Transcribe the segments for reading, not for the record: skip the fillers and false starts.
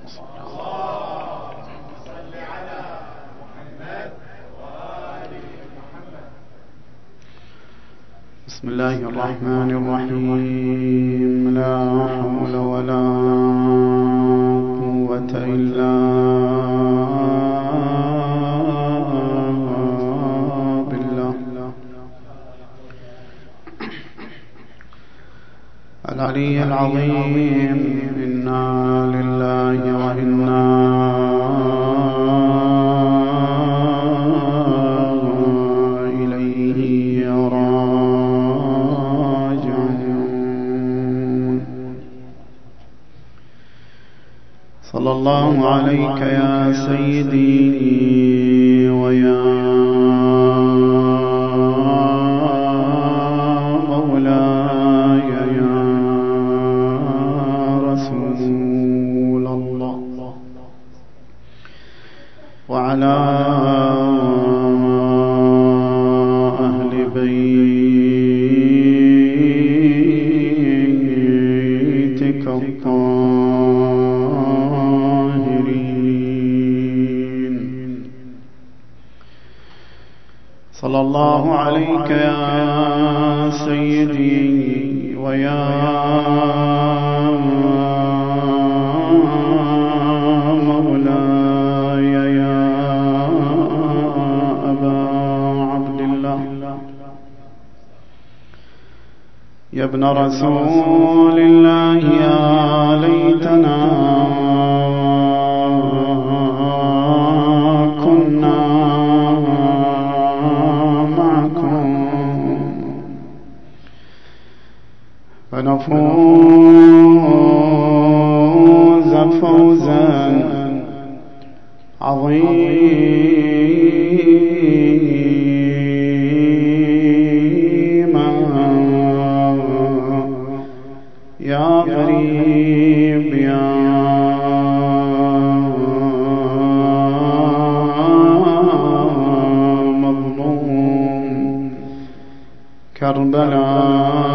بسم الله الرحمن الرحيم. لا حول ولا قوة إلا بالله العلي العظيم. إنا لله وإنا صلى الله عليك يا سيدي ويا مولاي يا رسول الله، وعلى أهل بيتك صلى الله عليك يا سيدي ويا مولاي يا أبا عبد الله، يا ابن رسول الله. يا ليتنا كنا فنفوز فوزا عظيما. يا غريب يا مظلوم كربلاء،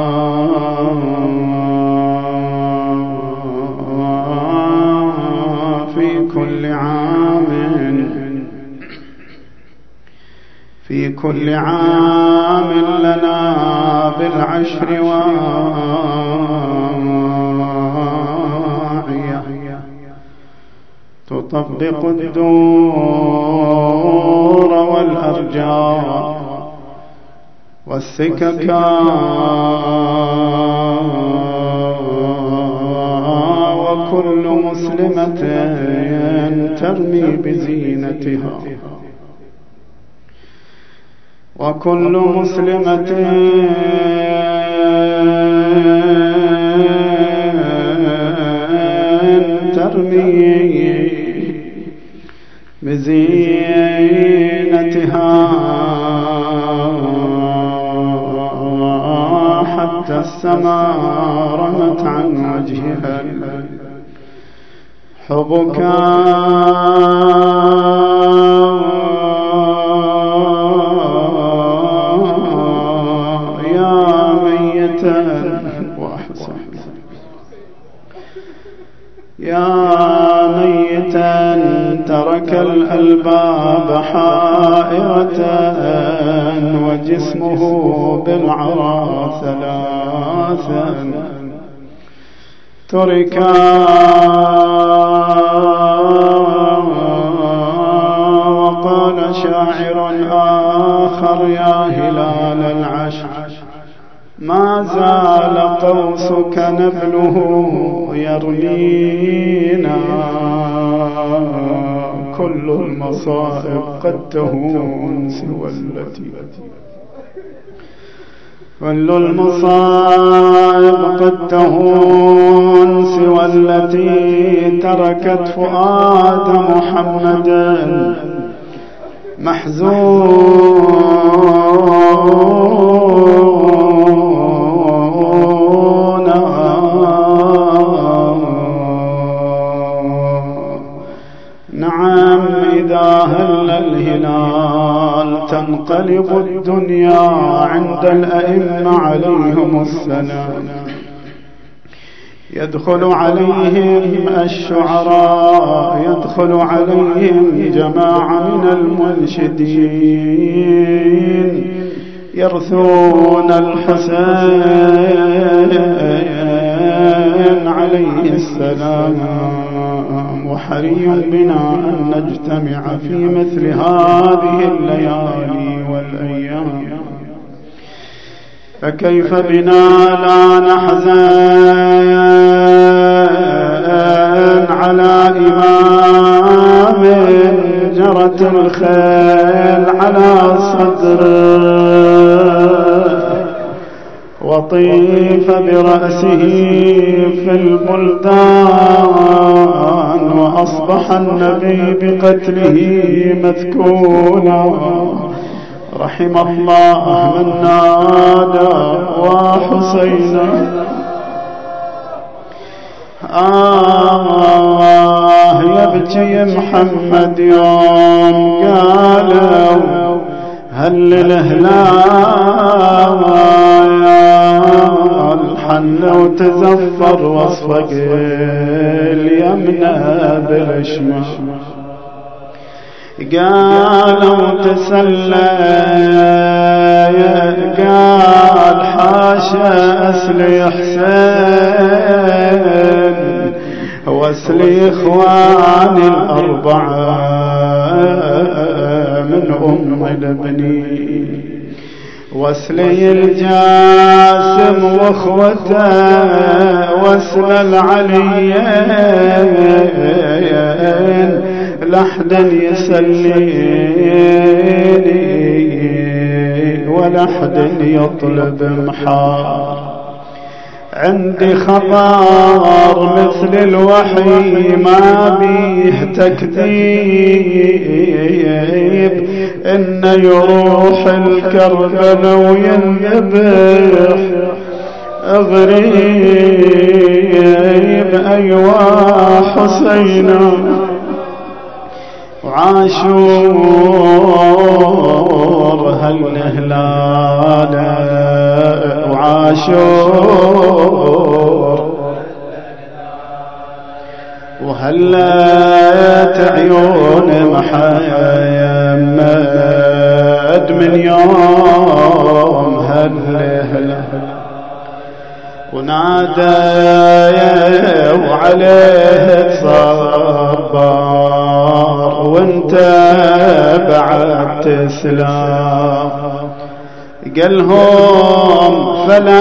في كل عام لنا بالعشر واعية تطبق الدور والأرجاء والسكك وكل مسلمة ترمي بزينتها، وكل مسلمة ترمي بزينتها حتى السماء رمت عن وجهها حبك يا ميتا وأحسن، يا ميتا ترك الألباب حائرة وجسمه بالعرى ثلاثا تركا. وقال شاعر آخر يا هلال العشر ما زال قوسك نبله يرمينا، كل المصائب قد تهون سوى التي، كل المصائب قد تهون سوى التي تركت فؤاد محمد محزونا. نعم إذا هل الهلال تنقلب الدنيا عند الأئمة عليهم السلام. يدخل عليهم الشعراء، يدخل عليهم جماعة من المنشدين يرثون الحسين عليه السلام. وحري بنا أن نجتمع في مثل هذه الليالي والأيام، فكيف بنا لا نحزن على إمام جرت الخيل على صدره وطيف برأسه في البلدان، وأصبح النبي بقتله مثكونا. رحم الله من نادى وحسينا. يبكي محمد يوم قالوا هل الهلال حن وتزفر واصفق اليمنى بالاشمع. قالوا تسلى قال حاشا أسلي حسين واسلي إخواني الأربعة من أم البنين، واسلي الجاسم واخوته واسل العليين لحدا يسليني ولحدا يطلب محار. عندي خبر مثل الوحي ما بيه تكذيب، إن يروح الكربل وينذبح غريب. أيوا حسينا وعاشور هالهلال وعاشور وهلت عيون محمد من يوم هالهلال. ونادى وعليه صبر وانت بعد تسلم. قالهم فلا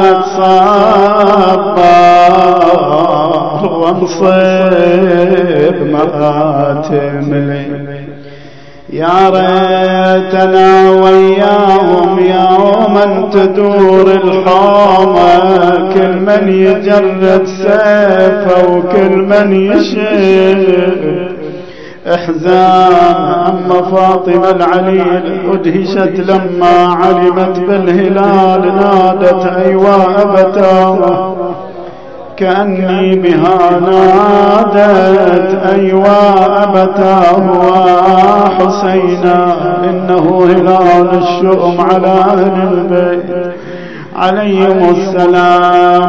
اتصبر وانصب مخاتم لي. يا ريتنا وياهم يوما تدور الحومة، كل من يجرد سيفه وكل من يشد احزان. اما فاطمة العليل ادهشت لما علمت بالهلال، نادت ايوا ابتاه كأني بها نادت ايوا ابتاه وحسينا، انه هلال الشؤم على اهل البيت عليهم السلام.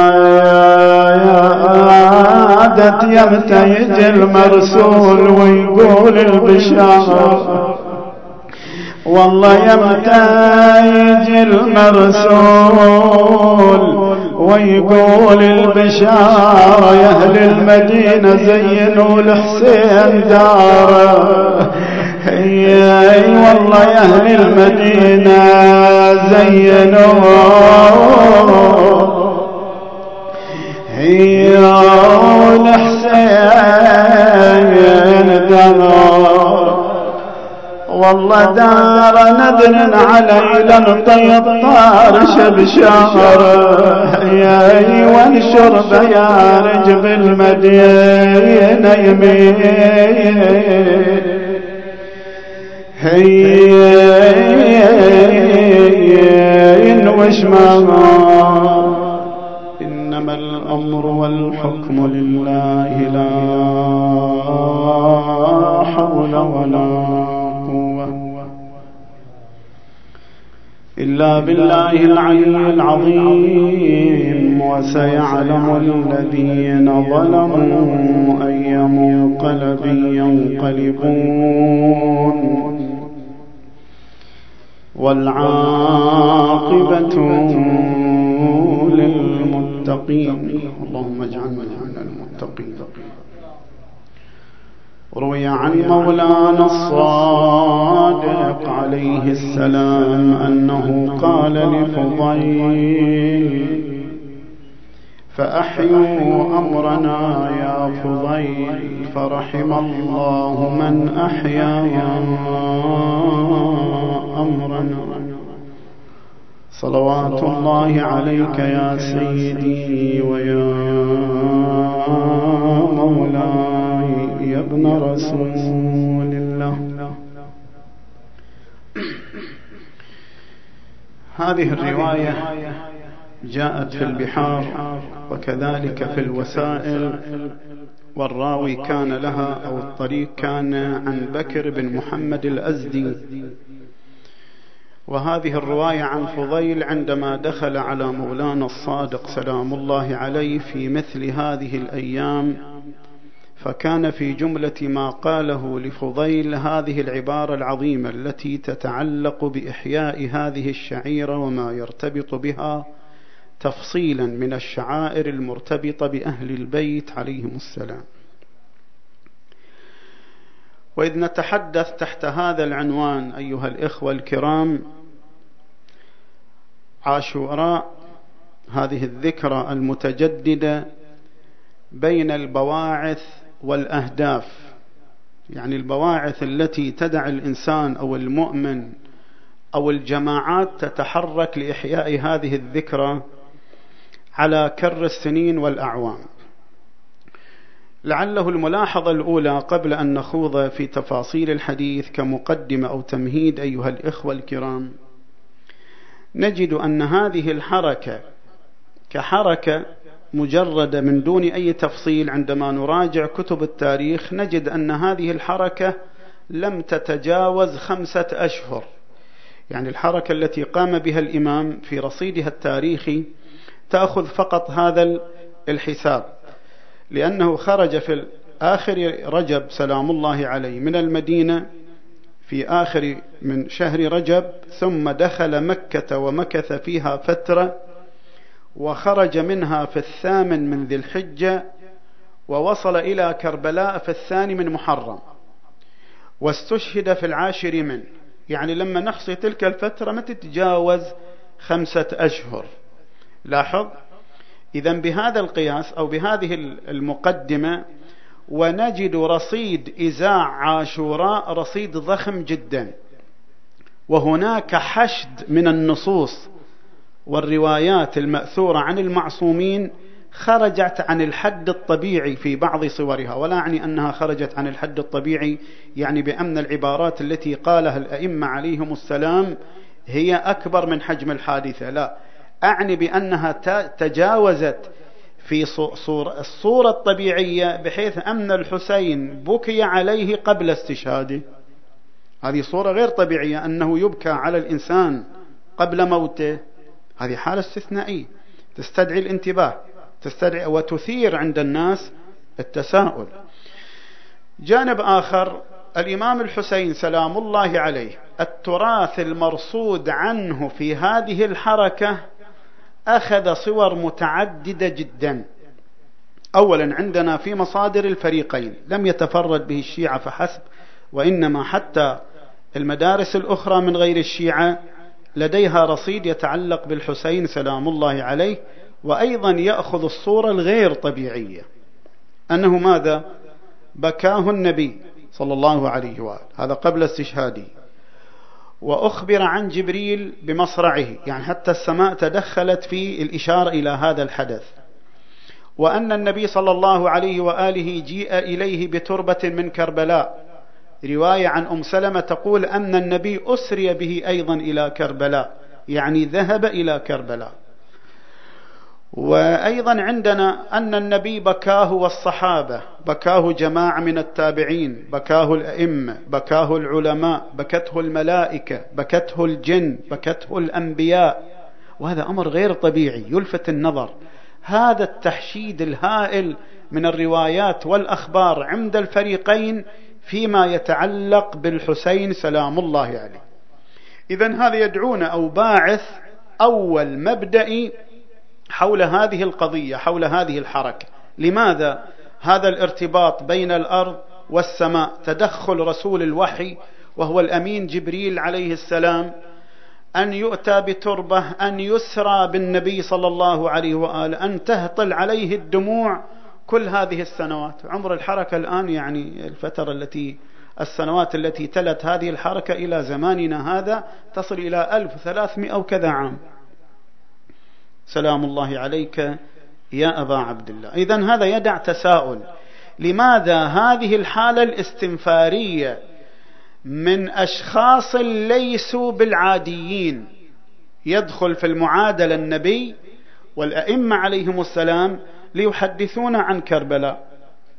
نادت يمتى يجي المرسول ويقول البشارة، والله يمتى يجي المرسول ويقول البشارة. يا اهل المدينة زينوا الحسين داره. اي والله يا اهل المدينة زينوا الحسين داره. والله دار نذن علي لنطي الطارش بشهر. يا وانشر بيارج بالمدينة يمين. هين وشمال. إنما الأمر والحكم لله لا حول ولا قوة إلا بالله العلي العظيم. وسيعلم الذين ظلموا أي منقلب ينقلبون والعاقبة للمتقين. اللهم اجعلنا من المتقين. روي عن مولانا الصادق عليه السلام أنه قال لفضيل: فأحيوا أمرنا يا فضيل، فرحم الله من أحيا أمرنا. صلوات الله عليك يا سيدي ويا مولاي يا ابن رسول الله. هذه الرواية جاءت في البحار وكذلك في الوسائل، والراوي كان لها أو الطريق كان عن بكر بن محمد الأزدي. وهذه الرواية عن فضيل عندما دخل على مولانا الصادق سلام الله عليه في مثل هذه الأيام، فكان في جملة ما قاله لفضيل هذه العبارة العظيمة التي تتعلق بإحياء هذه الشعيرة وما يرتبط بها تفصيلا من الشعائر المرتبطة بأهل البيت عليهم السلام. وإذ نتحدث تحت هذا العنوان أيها الإخوة الكرام، عاشوراء، هذه الذكرى المتجددة بين البواعث والأهداف، يعني البواعث التي تدع الإنسان أو المؤمن أو الجماعات تتحرك لإحياء هذه الذكرى على كر السنين والأعوام. لعله الملاحظة الأولى قبل أن نخوض في تفاصيل الحديث كمقدمة أو تمهيد أيها الإخوة الكرام، نجد أن هذه الحركة كحركة مجردة من دون أي تفصيل، عندما نراجع كتب التاريخ نجد أن هذه الحركة لم تتجاوز 5 أشهر. يعني الحركة التي قام بها الإمام في رصيدها التاريخي تأخذ فقط هذا الحساب، لأنه خرج في آخر رجب سلام الله عليه من المدينة في آخر من شهر رجب، ثم دخل مكة ومكث فيها فترة، وخرج منها في 8 من ذي الحجة، ووصل إلى كربلاء في 2 من محرم، واستشهد في 10 منه. يعني لما نحصي تلك الفترة ما تتجاوز 5 أشهر. لاحظ إذن بهذا القياس أو بهذه المقدمة، ونجد رصيد إذاع عاشوراء رصيد ضخم جدا، وهناك حشد من النصوص والروايات المأثورة عن المعصومين خرجت عن الحد الطبيعي في بعض صورها. ولا أعني أنها خرجت عن الحد الطبيعي يعني بأن العبارات التي قالها الأئمة عليهم السلام هي أكبر من حجم الحادثة، لا، أعني بأنها تجاوزت في الصورة الطبيعية، بحيث أن الحسين بكي عليه قبل استشهاده. هذه صورة غير طبيعية، أنه يبكى على الإنسان قبل موته، هذه حالة استثنائية تستدعي الانتباه، تستدعي وتثير عند الناس التساؤل. جانب آخر، الإمام الحسين سلام الله عليه التراث المرصود عنه في هذه الحركة أخذ صور متعددة جدا. أولا عندنا في مصادر الفريقين لم يتفرد به الشيعة فحسب، وإنما حتى المدارس الأخرى من غير الشيعة لديها رصيد يتعلق بالحسين سلام الله عليه، وأيضا يأخذ الصورة الغير طبيعية أنه ماذا؟ بكاه النبي صلى الله عليه وآله، هذا قبل استشهاده، وأخبر عن جبريل بمصرعه، يعني حتى السماء تدخلت في الإشارة إلى هذا الحدث، وأن النبي صلى الله عليه وآله جيء إليه بتربة من كربلاء. رواية عن أم سلمة تقول أن النبي أسري به أيضا إلى كربلاء، يعني ذهب إلى كربلاء. وأيضا عندنا أن النبي بكاه والصحابة، بكاه جماعة من التابعين، بكاه الأئمة، بكاه العلماء، بكته الملائكة، بكته الجن، بكته الأنبياء. وهذا أمر غير طبيعي يلفت النظر، هذا التحشيد الهائل من الروايات والأخبار عند الفريقين فيما يتعلق بالحسين سلام الله عليه. إذن هذا يدعونا أو باعث أول مبدئي حول هذه القضية، حول هذه الحركة. لماذا هذا الارتباط بين الأرض والسماء؟ تدخل رسول الوحي وهو الأمين جبريل عليه السلام، أن يؤتى بتربة، أن يسرى بالنبي صلى الله عليه وآله، أن تهطل عليه الدموع كل هذه السنوات. عمر الحركة الآن يعني السنوات التي تلت هذه الحركة إلى زماننا هذا تصل إلى 1300 وكذا عام. سلام الله عليك يا أبا عبد الله. إذن هذا يدع تساؤل: لماذا هذه الحالة الاستنفارية من أشخاص ليسوا بالعاديين يدخل في المعادلة النبي والأئمة عليهم السلام ليحدثونا عن كربلاء؟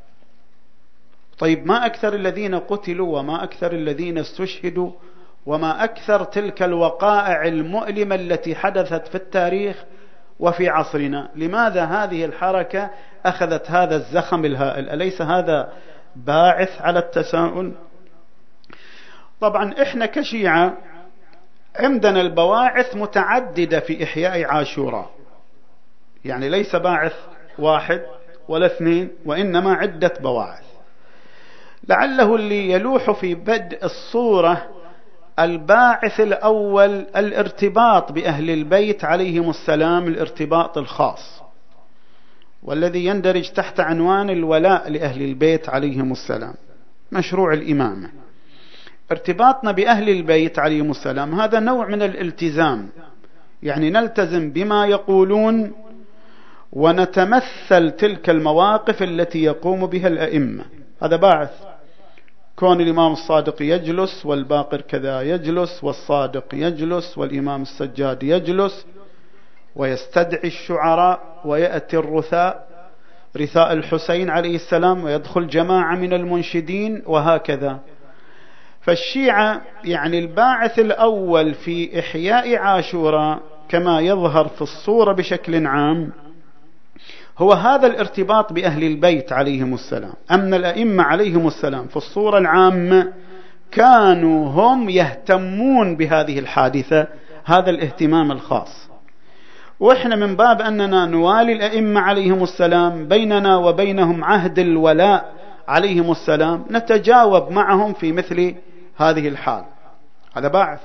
طيب ما أكثر الذين قتلوا وما أكثر الذين استشهدوا وما أكثر تلك الوقائع المؤلمة التي حدثت في التاريخ وفي عصرنا؟ لماذا هذه الحركة أخذت هذا الزخم الهائل؟ أليس هذا باعث على التساؤل؟ طبعا إحنا كشيعة عندنا البواعث متعددة في إحياء عاشوراء، يعني ليس باعث واحد ولا اثنين، وإنما عدة بواعث. لعله اللي يلوح في بدء الصورة الباعث الأول الارتباط بأهل البيت عليهم السلام، الارتباط الخاص والذي يندرج تحت عنوان الولاء لأهل البيت عليهم السلام، مشروع الإمامة. ارتباطنا بأهل البيت عليهم السلام هذا نوع من الالتزام، يعني نلتزم بما يقولون ونتمثل تلك المواقف التي يقوم بها الأئمة. هذا باعث. كون الإمام الصادق يجلس والباقر كذا يجلس والصادق يجلس والإمام السجاد يجلس ويستدعي الشعراء ويأتي رثاء الحسين عليه السلام ويدخل جماعة من المنشدين وهكذا. فالشيعة يعني الباعث الأول في إحياء عاشوراء كما يظهر في الصورة بشكل عام هو هذا الارتباط بأهل البيت عليهم السلام. أما الأئمة عليهم السلام في الصورة العامة كانوا هم يهتمون بهذه الحادثة، هذا الاهتمام الخاص. وإحنا من باب أننا نوالي الأئمة عليهم السلام، بيننا وبينهم عهد الولاء عليهم السلام، نتجاوب معهم في مثل هذه الحال. هذا باعث.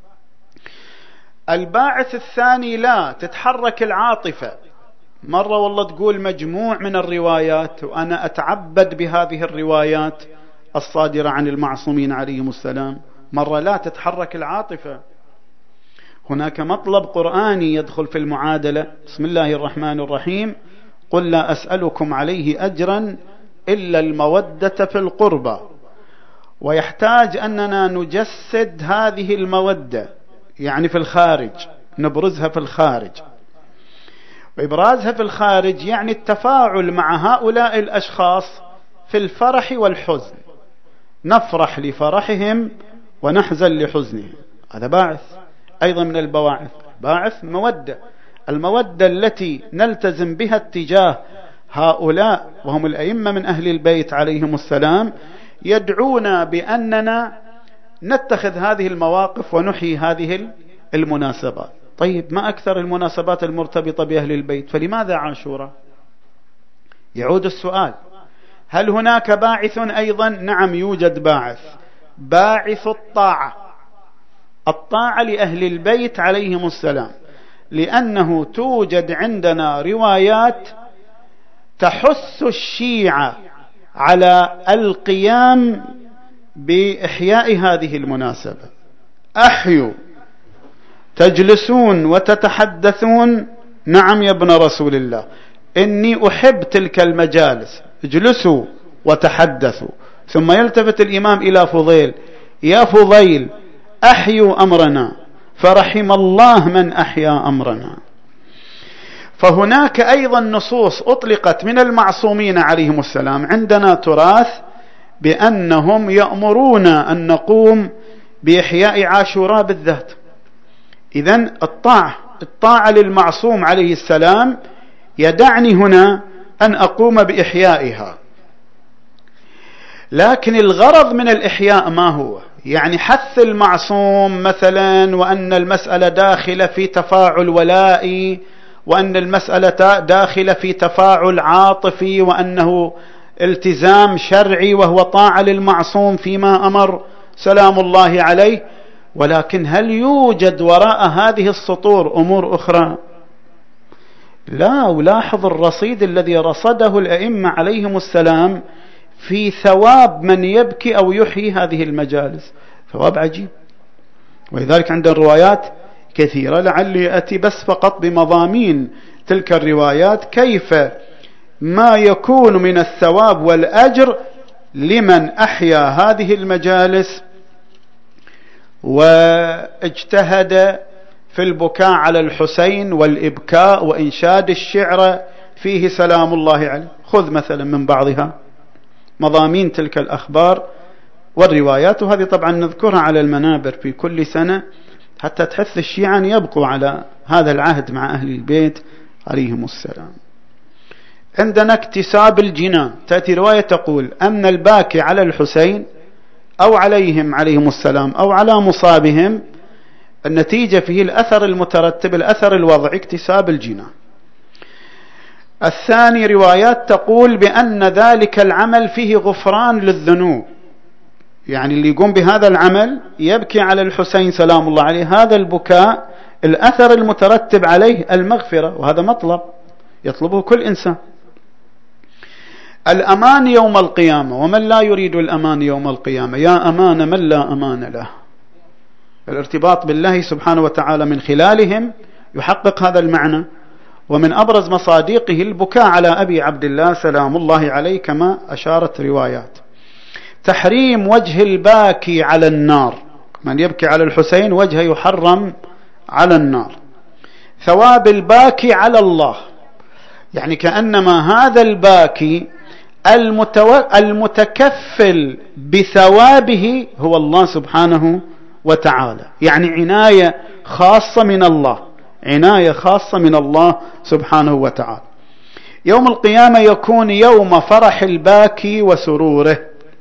الباعث الثاني: لا تتحرك العاطفة. مرة والله تقول مجموع من الروايات وأنا أتعبد بهذه الروايات الصادرة عن المعصومين عليهم السلام، مرة لا تتحرك العاطفة. هناك مطلب قرآني يدخل في المعادلة: بسم الله الرحمن الرحيم، قل لا أسألكم عليه أجرا إلا المودة في القربى. ويحتاج أننا نجسد هذه المودة، يعني في الخارج، نبرزها في الخارج. وإبرازها في الخارج يعني التفاعل مع هؤلاء الأشخاص في الفرح والحزن، نفرح لفرحهم ونحزن لحزنهم. هذا باعث أيضا من البواعث، باعث مودة، المودة التي نلتزم بها اتجاه هؤلاء وهم الأئمة من أهل البيت عليهم السلام، يدعونا بأننا نتخذ هذه المواقف ونحيي هذه المناسبات. طيب ما أكثر المناسبات المرتبطة بأهل البيت، فلماذا عاشوراء؟ يعود السؤال: هل هناك باعث أيضا؟ نعم يوجد باعث، باعث الطاعة لأهل البيت عليهم السلام، لأنه توجد عندنا روايات تحث الشيعة على القيام بإحياء هذه المناسبة. أحيوا، تجلسون وتتحدثون، نعم يا ابن رسول الله إني أحب تلك المجالس، اجلسوا وتحدثوا. ثم يلتفت الإمام إلى فضيل: يا فضيل أحيوا أمرنا، فرحم الله من أحيا أمرنا. فهناك أيضا نصوص أطلقت من المعصومين عليهم السلام. عندنا تراث بأنهم يأمرون أن نقوم بإحياء عاشوراء بالذات. إذن الطاعة للمعصوم عليه السلام يدعني هنا أن أقوم بإحيائها. لكن الغرض من الإحياء ما هو؟ يعني حث المعصوم مثلا، وأن المسألة داخلة في تفاعل ولائي، وأن المسألة داخلة في تفاعل عاطفي، وأنه التزام شرعي وهو طاعة للمعصوم فيما أمر سلام الله عليه. ولكن هل يوجد وراء هذه السطور أمور أخرى؟ لا. ولاحظ الرصيد الذي رصده الأئمة عليهم السلام في ثواب من يبكي أو يحيي هذه المجالس، ثواب عجيب. ولذلك عند الروايات كثيرة، لعلي أتي بس فقط بمضامين تلك الروايات، كيف ما يكون من الثواب والأجر لمن أحيا هذه المجالس واجتهد في البكاء على الحسين والإبكاء وإنشاد الشعر فيه سلام الله عليه. خذ مثلا من بعضها مضامين تلك الأخبار والروايات، وهذه طبعا نذكرها على المنابر في كل سنة حتى تحث الشيعة أن يبقوا على هذا العهد مع أهل البيت عليهم السلام. عندنا اكتساب الجنان، تأتي رواية تقول أن الباكي على الحسين أو عليهم عليهم السلام أو على مصابهم، النتيجة فيه الأثر المترتب، الأثر الوضعي، اكتساب الجنان. الثاني روايات تقول بأن ذلك العمل فيه غفران للذنوب، يعني اللي يقوم بهذا العمل يبكي على الحسين سلام الله عليه، هذا البكاء الأثر المترتب عليه المغفرة، وهذا مطلب يطلبه كل إنسان. الأمان يوم القيامة، ومن لا يريد الأمان يوم القيامة يا أمان من لا أمان له. الارتباط بالله سبحانه وتعالى من خلالهم يحقق هذا المعنى. ومن أبرز مصادقه البكاء على أبي عبد الله سلام الله عليه كما أشارت روايات. تحريم وجه الباكي على النار، من يبكي على الحسين وجهه يحرم على النار. ثواب الباكي على الله، يعني كأنما هذا الباكي المتكفل بثوابه هو الله سبحانه وتعالى، يعني عناية خاصة من الله، عناية خاصة من الله سبحانه وتعالى. يوم القيامة يكون يوم فرح الباكي وسروره.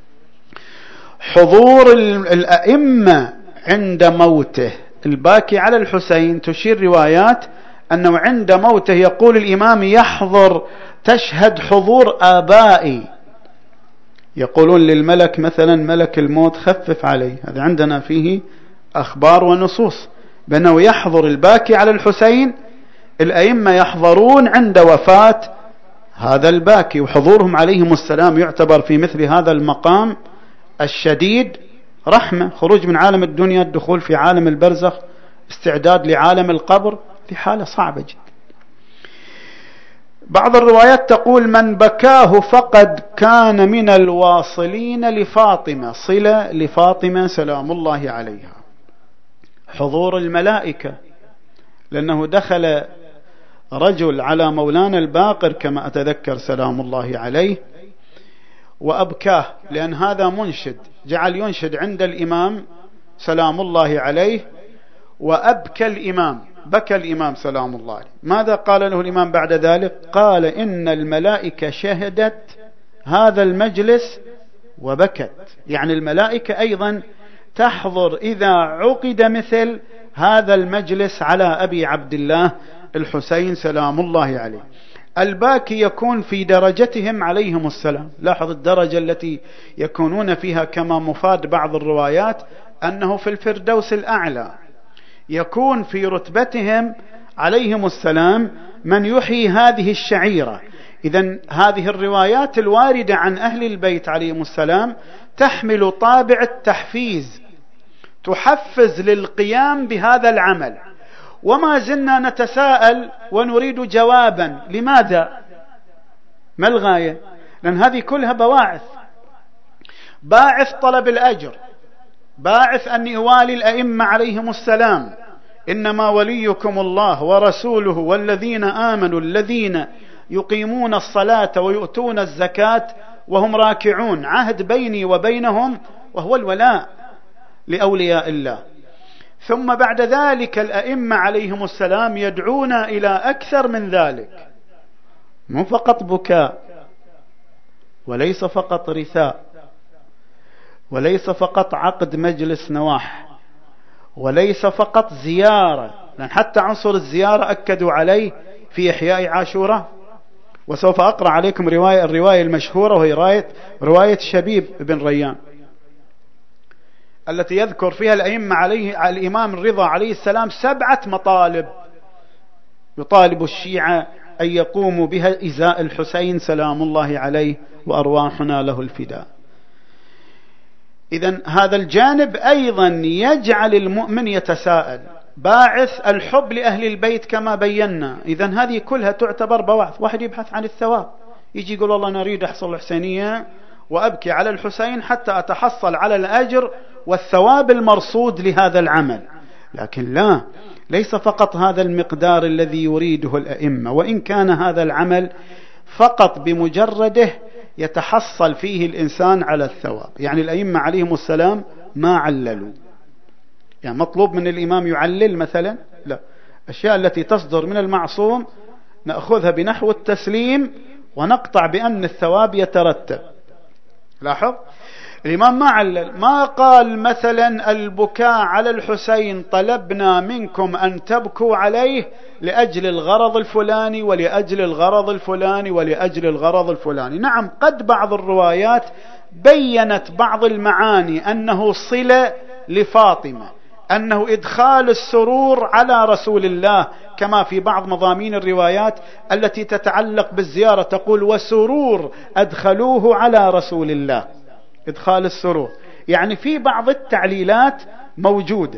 حضور الأئمة عند موته، الباكي على الحسين تشير روايات أنه عند موته يقول الإمام يحضر، تشهد حضور آبائي، يقولون للملك مثلا ملك الموت خفف عليه. هذا عندنا فيه أخبار ونصوص بأنه يحضر الباكي على الحسين، الأئمة يحضرون عند وفاة هذا الباكي، وحضورهم عليهم السلام يعتبر في مثل هذا المقام الشديد رحمة، خروج من عالم الدنيا، الدخول في عالم البرزخ، استعداد لعالم القبر، في حالة صعبة جدا. بعض الروايات تقول من بكاه فقد كان من الواصلين لفاطمة، صلة لفاطمة سلام الله عليها. حضور الملائكة، لأنه دخل رجل على مولانا الباقر كما أتذكر سلام الله عليه وأبكاه، لأن هذا منشد جعل ينشد عند الإمام سلام الله عليه، وأبكى الإمام، بكى الإمام سلام الله عليه. ماذا قال له الإمام بعد ذلك؟ قال إن الملائكة شهدت هذا المجلس وبكت، يعني الملائكة أيضا تحضر إذا عقد مثل هذا المجلس على أبي عبد الله الحسين سلام الله عليه. الباكي يكون في درجتهم عليهم السلام، لاحظ الدرجة التي يكونون فيها كما مفاد بعض الروايات أنه في الفردوس الأعلى، يكون في رتبتهم عليهم السلام من يحيي هذه الشعيرة. إذن هذه الروايات الواردة عن أهل البيت عليهم السلام تحمل طابع التحفيز، تحفز للقيام بهذا العمل. وما زلنا نتساءل ونريد جوابا، لماذا؟ ما الغاية؟ لأن هذه كلها بواعث، باعث طلب الأجر، باعث أن يوالي الأئمة عليهم السلام، إنما وليكم الله ورسوله والذين آمنوا الذين يقيمون الصلاة ويؤتون الزكاة وهم راكعون، عهد بيني وبينهم وهو الولاء لأولياء الله. ثم بعد ذلك الأئمة عليهم السلام يدعون إلى أكثر من ذلك، مو فقط بكاء، وليس فقط رثاء، وليس فقط عقد مجلس نواح، وليس فقط زيارة، لأن حتى عنصر الزيارة أكدوا عليه في إحياء عاشوراء. وسوف أقرأ عليكم الرواية المشهورة، وهي رواية شبيب بن ريان التي يذكر فيها الأئمة على الإمام الرضا عليه السلام 7 مطالب يطالب الشيعة أن يقوموا بها إزاء الحسين سلام الله عليه وأرواحنا له الفداء. إذن هذا الجانب أيضا يجعل المؤمن يتساءل، باعث الحب لأهل البيت كما بينا. إذن هذه كلها تعتبر بواعث. واحد يبحث عن الثواب، يجي يقول الله أنا أريد أحصل الحسينية وأبكي على الحسين حتى أتحصل على الأجر والثواب المرصود لهذا العمل. لكن لا، ليس فقط هذا المقدار الذي يريده الأئمة، وإن كان هذا العمل فقط بمجرده يتحصل فيه الإنسان على الثواب. يعني الأئمة عليهم السلام ما عللوا، يعني مطلوب من الإمام يعلل مثلا؟ لا، الأشياء التي تصدر من المعصوم نأخذها بنحو التسليم ونقطع بأن الثواب يترتب. لاحظ الإمام ما علل، ما قال مثلا البكاء على الحسين طلبنا منكم أن تبكوا عليه لأجل الغرض الفلاني ولأجل الغرض الفلاني ولأجل الغرض الفلاني. نعم، قد بعض الروايات بيّنت بعض المعاني أنه صلة لفاطمة، أنه إدخال السرور على رسول الله، كما في بعض مضامين الروايات التي تتعلق بالزيارة تقول وسرور أدخلوه على رسول الله، إدخال السرور. يعني في بعض التعليلات موجودة،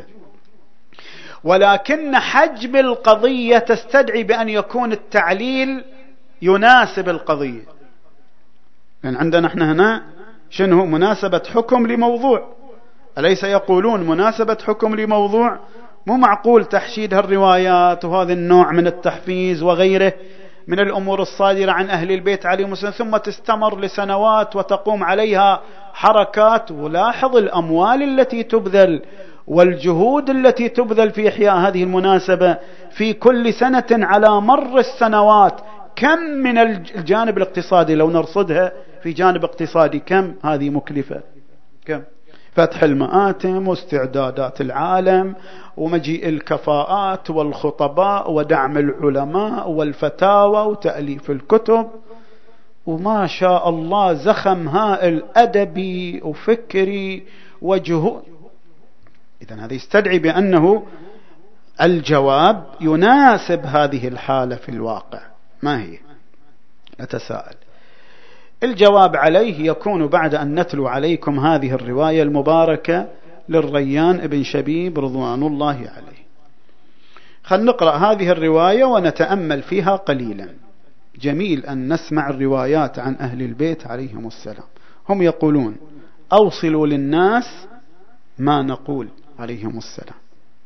ولكن حجم القضية تستدعي بأن يكون التعليل يناسب القضية. لأن عندنا احنا هنا شنو مناسبة حكم لموضوع، أليس يقولون مناسبة حكم لموضوع؟ مو معقول تحشيد هالروايات وهذا النوع من التحفيز وغيره من الأمور الصادرة عن أهل البيت عليهم السلام ثم تستمر لسنوات وتقوم عليها حركات. ولاحظ الأموال التي تبذل والجهود التي تبذل في إحياء هذه المناسبة في كل سنة على مر السنوات. كم من الجانب الاقتصادي لو نرصدها في جانب اقتصادي، كم هذه مكلفة، كم فتح المآتم واستعدادات العالم ومجيء الكفاءات والخطباء ودعم العلماء والفتاوى وتأليف الكتب، وما شاء الله زخم هائل أدبي وفكري وجهود. إذن هذا يستدعي بأنه الجواب يناسب هذه الحالة في الواقع. ما هي؟ نتساءل. الجواب عليه يكون بعد أن نتلو عليكم هذه الرواية المباركة للريان ابن شبيب رضوان الله عليه. خلينا نقرأ هذه الرواية ونتأمل فيها قليلا. جميل أن نسمع الروايات عن أهل البيت عليهم السلام. هم يقولون أوصلوا للناس ما نقول عليهم السلام.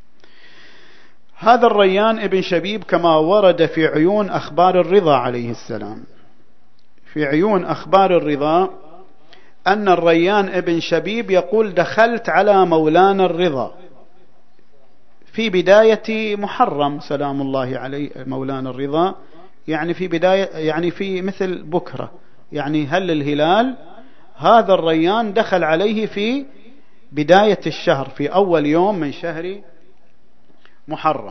هذا الريان ابن شبيب كما ورد في عيون أخبار الرضا عليه السلام، في عيون أخبار الرضا أن الريان ابن شبيب يقول دخلت على مولانا الرضا في بداية محرم سلام الله عليه مولانا الرضا، يعني في بداية، يعني في مثل بكرة، يعني هل الهلال. هذا الريان دخل عليه في بداية الشهر في أول يوم من شهر محرم.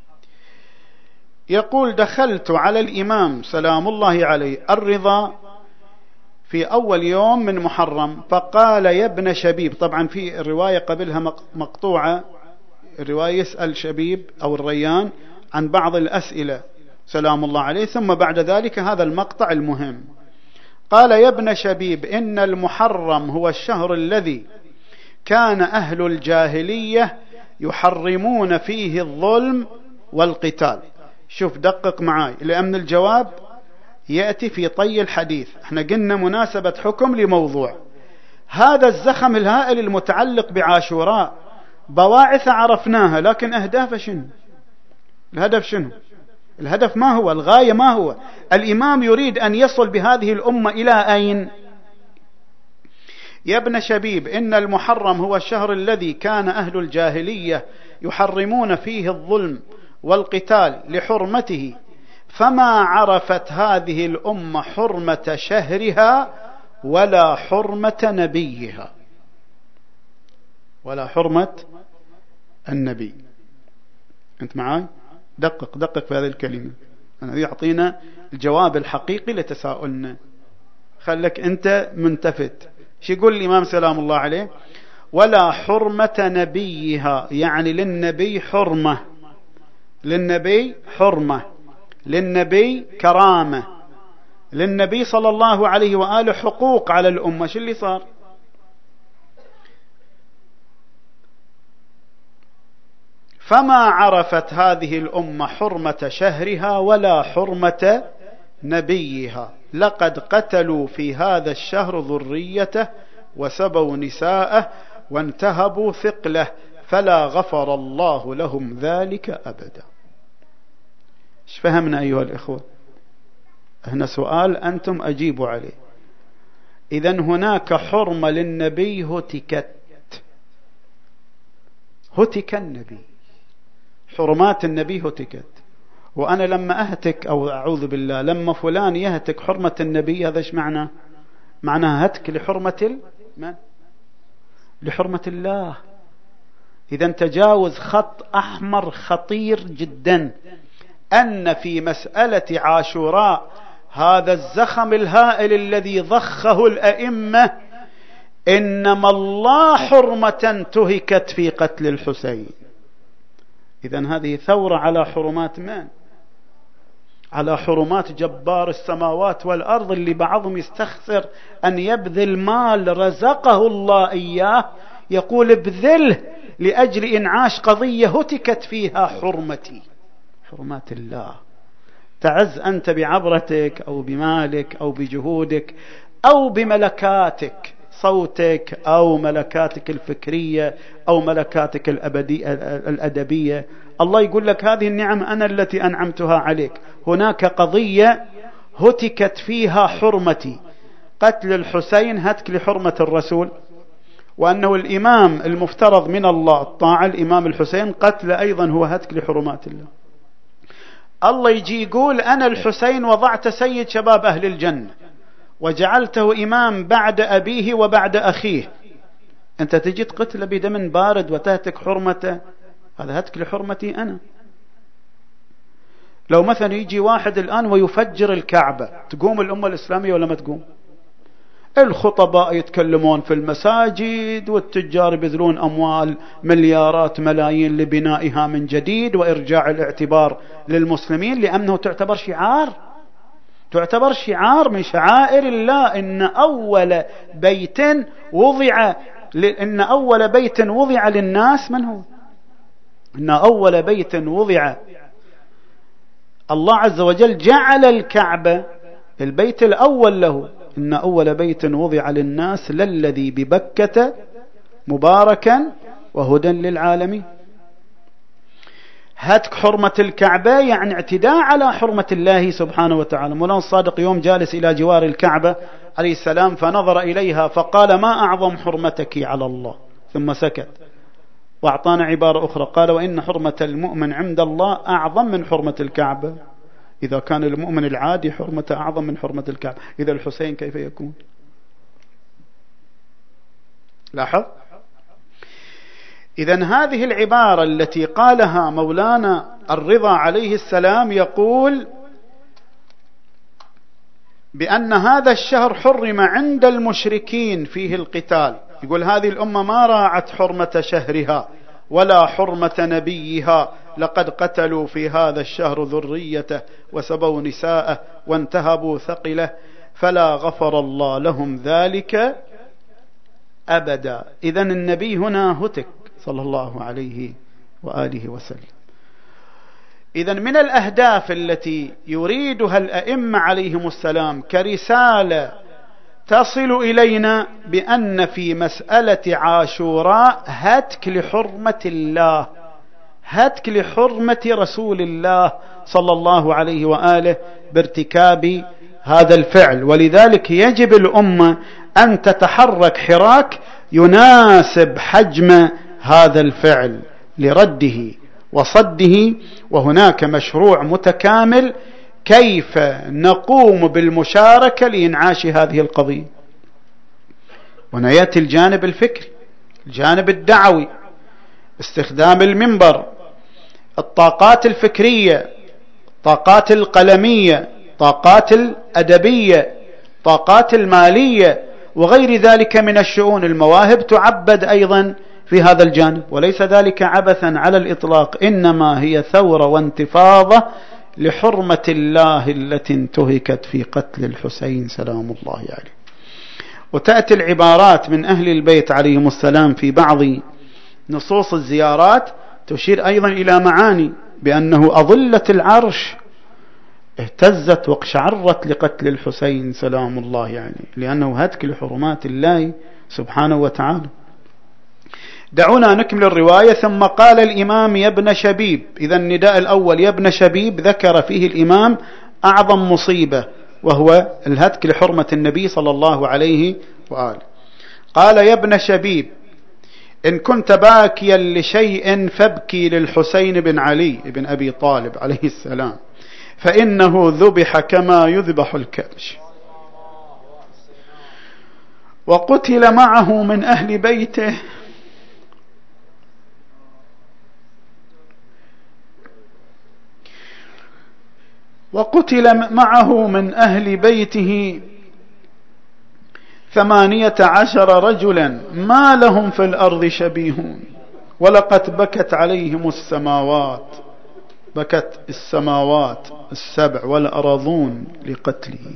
يقول دخلت على الإمام سلام الله عليه الرضا في أول يوم من محرم فقال يا ابن شبيب. طبعا في الرواية قبلها مقطوعة، الرواية يسأل شبيب أو الريان عن بعض الأسئلة سلام الله عليه، ثم بعد ذلك هذا المقطع المهم. قال يا ابن شبيب إن المحرم هو الشهر الذي كان أهل الجاهلية يحرمون فيه الظلم والقتال. شوف دقق معاي، لأن الجواب يأتي في طي الحديث. احنا قلنا مناسبة حكم لموضوع. هذا الزخم الهائل المتعلق بعاشوراء بواعث عرفناها، لكن أهداف شنو؟ الهدف شنو؟ الهدف ما هو؟ الغاية ما هو؟ الإمام يريد أن يصل بهذه الأمة إلى أين؟ يا ابن شبيب إن المحرم هو الشهر الذي كان أهل الجاهلية يحرمون فيه الظلم والقتال لحرمته، فما عرفت هذه الأمة حرمة شهرها ولا حرمة نبيها، ولا حرمة النبي. أنت معاي؟ دقق في هذه الكلمة، أنا يعطينا الجواب الحقيقي لتساؤلنا. خلك أنت منتفت. شو يقول الإمام سلام الله عليه؟ ولا حرمة نبيها، يعني للنبي حرمة، للنبي حرمة، للنبي كرامة، للنبي صلى الله عليه وآله حقوق على الأمة. شو اللي صار؟ فما عرفت هذه الأمة حرمة شهرها ولا حرمة نبيها، لقد قتلوا في هذا الشهر ذريته وسبوا نساءه وانتهبوا ثقله فلا غفر الله لهم ذلك أبدا. ايش فهمنا أيها الإخوة؟ هنا سؤال أنتم أجيبوا عليه. إذن هناك حرمة للنبي هتك النبي، حرمات النبي هتكت. وأنا لما أهتك أو أعوذ بالله لما فلان يهتك حرمة النبي، هذا ايش معناه؟ معناه هتك لحرمة من؟ لحرمة الله. إذن تجاوز خط أحمر خطير جدا، أن في مسألة عاشوراء هذا الزخم الهائل الذي ضخه الأئمة، إنما الله حرمة انتهكت في قتل الحسين. إذن هذه ثورة على حرمات من؟ على حرمات جبار السماوات والأرض، اللي بعضهم يستخسر أن يبذل مال رزقه الله إياه، يقول ابذله لأجل إنعاش قضية هتكت فيها حرمتي، حرمات الله. تعز أنت بعبرتك أو بمالك أو بجهودك أو بملكاتك، صوتك أو ملكاتك الفكرية أو ملكاتك الأدبية. الله يقول لك هذه النعم أنا التي أنعمتها عليك. هناك قضية هتكت فيها حرمتي، قتل الحسين هتك لحرمة الرسول، وأنه الإمام المفترض من الله الطاعة الإمام الحسين، قتل أيضا هو هتك لحرمات الله. الله يجي يقول أنا الحسين وضعت سيد شباب أهل الجنة وجعلته إمام بعد أبيه وبعد أخيه، أنت تجي تقتل بدم بارد وتهتك حرمته، هذا هتك لحرمتي أنا. لو مثلا يجي واحد الآن ويفجر الكعبة، تقوم الأمة الإسلامية ولا ما تقوم؟ الخطباء يتكلمون في المساجد، والتجار يبذلون أموال مليارات ملايين لبنائها من جديد وإرجاع الاعتبار للمسلمين، لأنه تعتبر شعار، تعتبر شعار من شعائر الله. إن أول بيت وضع للناس من هو؟ إن أول بيت وضع، الله عز وجل جعل الكعبة البيت الأول له. إن أول بيت وضع للناس للذي ببكة مباركا وهدى للعالمين. هتك حرمة الكعبة يعني اعتداء على حرمة الله سبحانه وتعالى. مولانا الصادق يوم جالس إلى جوار الكعبة عليه السلام فنظر إليها فقال ما أعظم حرمتك على الله، ثم سكت وأعطانا عبارة أخرى قال وإن حرمة المؤمن عند الله أعظم من حرمة الكعبة. إذا كان المؤمن العادي حرمة أعظم من حرمة الكعبة، إذا الحسين كيف يكون؟ لاحظ. إذن هذه العبارة التي قالها مولانا الرضا عليه السلام يقول بأن هذا الشهر حرم عند المشركين فيه القتال، يقول هذه الأمة ما راعت حرمة شهرها ولا حرمة نبيها، لقد قتلوا في هذا الشهر ذريته وسبوا نساءه وانتهبوا ثقله فلا غفر الله لهم ذلك أبدا. إذن النبي هنا هتك صلى الله عليه وآله وسلم. إذن من الأهداف التي يريدها الأئمة عليهم السلام كرسالة تصل إلينا بأن في مسألة عاشوراء هتك لحرمة الله، هتك لحرمة رسول الله صلى الله عليه وآله بارتكاب هذا الفعل. ولذلك يجب الأمة أن تتحرك حراك يناسب حجم هذا الفعل لرده وصده، وهناك مشروع متكامل كيف نقوم بالمشاركة لإنعاش هذه القضية. هنا يأتي الجانب الفكري، الجانب الدعوي، استخدام المنبر، الطاقات الفكرية، الطاقات القلمية، الطاقات الأدبية، الطاقات المالية وغير ذلك من الشؤون. المواهب تعبد أيضا في هذا الجانب، وليس ذلك عبثا على الإطلاق، إنما هي ثورة وانتفاضة لحرمة الله التي انتهكت في قتل الحسين سلام الله عليه. وتأتي العبارات من أهل البيت عليهم السلام في بعض نصوص الزيارات تشير أيضا إلى معاني، بأنه أظلة العرش اهتزت واقشعرت لقتل الحسين سلام الله عليه، لأنه هتك لحرمات الله سبحانه وتعالى. دعونا نكمل الرواية. ثم قال الإمام يا ابن شبيب، إذا النداء الأول يا ابن شبيب ذكر فيه الإمام أعظم مصيبة، وهو الهتك لحرمة النبي صلى الله عليه وآله. قال يا ابن شبيب إن كنت باكيا لشيء فابكي للحسين بن علي بن أبي طالب عليه السلام، فإنه ذبح كما يذبح الكبش، وقتل معه من أهل بيته من أهل بيته 18 رجلا ما لهم في الأرض شبيهون، ولقد بكت عليهم السماوات، بكت السماوات السبع والأرضون لقتله.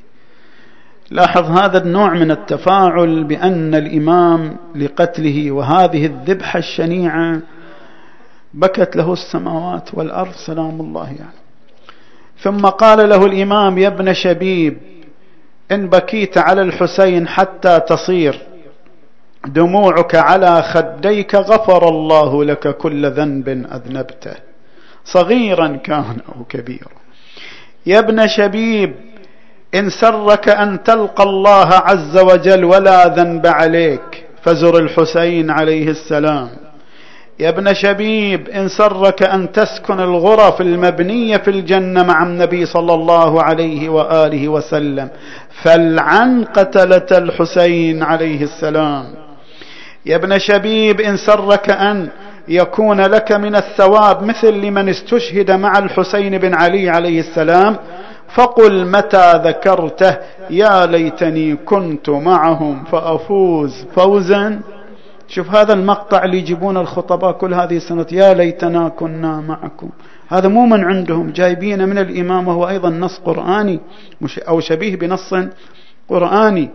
لاحظ هذا النوع من التفاعل بأن الإمام لقتله وهذه الذبحة الشنيعة بكت له السماوات والأرض سلام الله يعني. ثم قال له الإمام يا ابن شبيب إن بكيت على الحسين حتى تصير دموعك على خديك غفر الله لك كل ذنب أذنبته صغيرا كان أو كبيرا. يا ابن شبيب إن سرك أن تلقى الله عز وجل ولا ذنب عليك فزر الحسين عليه السلام. يا ابن شبيب إن سرك أن تسكن الغرف المبنية في الجنة مع النبي صلى الله عليه وآله وسلم فالعن قتلة الحسين عليه السلام. يا ابن شبيب إن سرك أن يكون لك من الثواب مثل لمن استشهد مع الحسين بن علي عليه السلام فقل متى ذكرته يا ليتني كنت معهم فأفوز فوزا. شوف هذا المقطع اللي يجيبون الخطباء كل هذه السنة يا ليتنا كنا معكم، هذا مو من عندهم، جايبين من الإمام وهو أيضا نص قرآني أو شبيه بنص قرآني.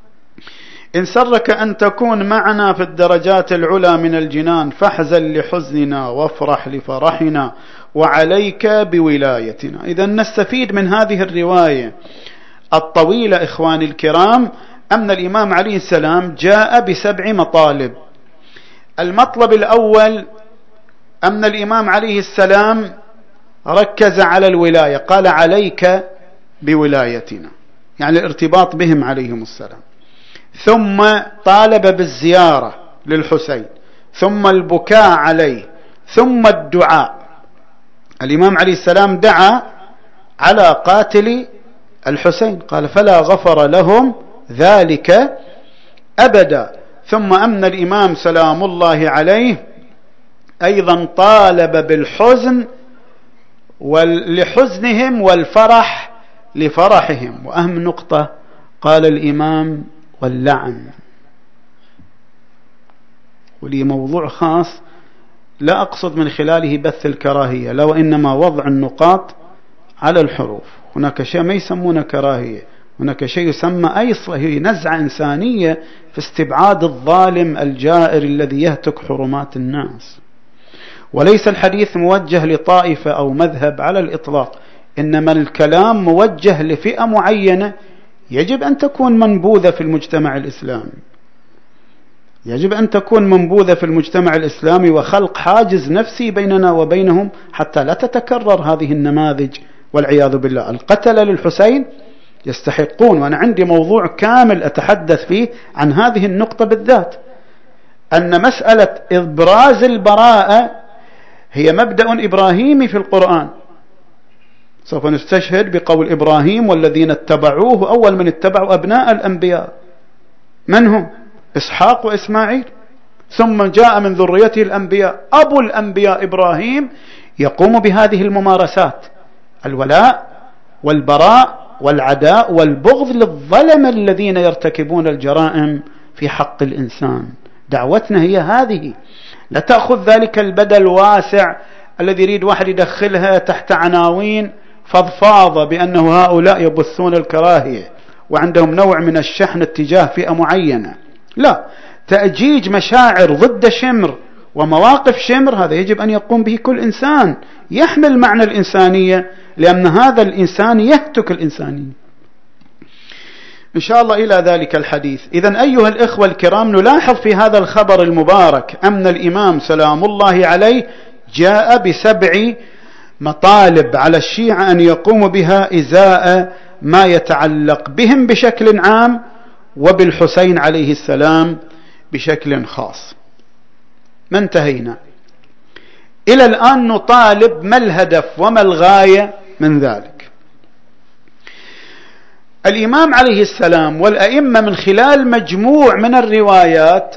إن سرك أن تكون معنا في الدرجات العلى من الجنان فاحزن لحزننا وافرح لفرحنا وعليك بولايتنا. إذا نستفيد من هذه الرواية الطويلة إخواني الكرام أن الإمام عليه السلام جاء ب7 مطالب. المطلب الأول أن الإمام عليه السلام ركز على الولاية، قال عليك بولايتنا، يعني الارتباط بهم عليهم السلام. ثم طالب بالزيارة للحسين، ثم البكاء عليه، ثم الدعاء. الإمام عليه السلام دعا على قاتل الحسين قال فلا غفر لهم ذلك أبدا. ثم أن الإمام سلام الله عليه أيضا طالب بالحزن لحزنهم والفرح لفرحهم. وأهم نقطة قال الإمام واللعن، ولي موضوع خاص لا أقصد من خلاله بث الكراهية، لو إنما وضع النقاط على الحروف. هناك شيء ما يسمونه كراهية، هناك شيء يسمى أيصة، هي نزعة إنسانية في استبعاد الظالم الجائر الذي يهتك حرمات الناس. وليس الحديث موجه لطائفة أو مذهب على الإطلاق، إنما الكلام موجه لفئة معينة يجب أن تكون منبوذة في المجتمع الإسلامي، يجب أن تكون منبوذة في المجتمع الإسلامي وخلق حاجز نفسي بيننا وبينهم حتى لا تتكرر هذه النماذج والعياذ بالله. القتلة للحسين يستحقون، وأنا عندي موضوع كامل أتحدث فيه عن هذه النقطة بالذات، أن مسألة إبراز البراءة هي مبدأ إبراهيمي في القرآن. سوف نستشهد بقول إبراهيم والذين اتبعوه، أول من اتبعوا أبناء الأنبياء من هم؟ إسحاق وإسماعيل، ثم جاء من ذريته الأنبياء. أبو الأنبياء إبراهيم يقوم بهذه الممارسات: الولاء والبراء والعداء والبغض للظلم الذين يرتكبون الجرائم في حق الإنسان. دعوتنا هي هذه، لا تأخذ ذلك البدل الواسع الذي يريد واحد يدخلها تحت عناوين فضفاضة بأنه هؤلاء يبثون الكراهية وعندهم نوع من الشحن اتجاه فئة معينة. لا، تأجيج مشاعر ضد شمر ومواقف شمر هذا يجب أن يقوم به كل إنسان يحمل معنى الإنسانية، لأن هذا الإنسان يهتك الإنسانية. إن شاء الله إلى ذلك الحديث. إذن أيها الإخوة الكرام، نلاحظ في هذا الخبر المبارك أن الإمام سلام الله عليه جاء ب7 مطالب على الشيعة أن يقوموا بها إزاء ما يتعلق بهم بشكل عام وبالحسين عليه السلام بشكل خاص. ما انتهينا إلى الآن نطالب ما الهدف وما الغاية من ذلك. الإمام عليه السلام والأئمة من خلال مجموع من الروايات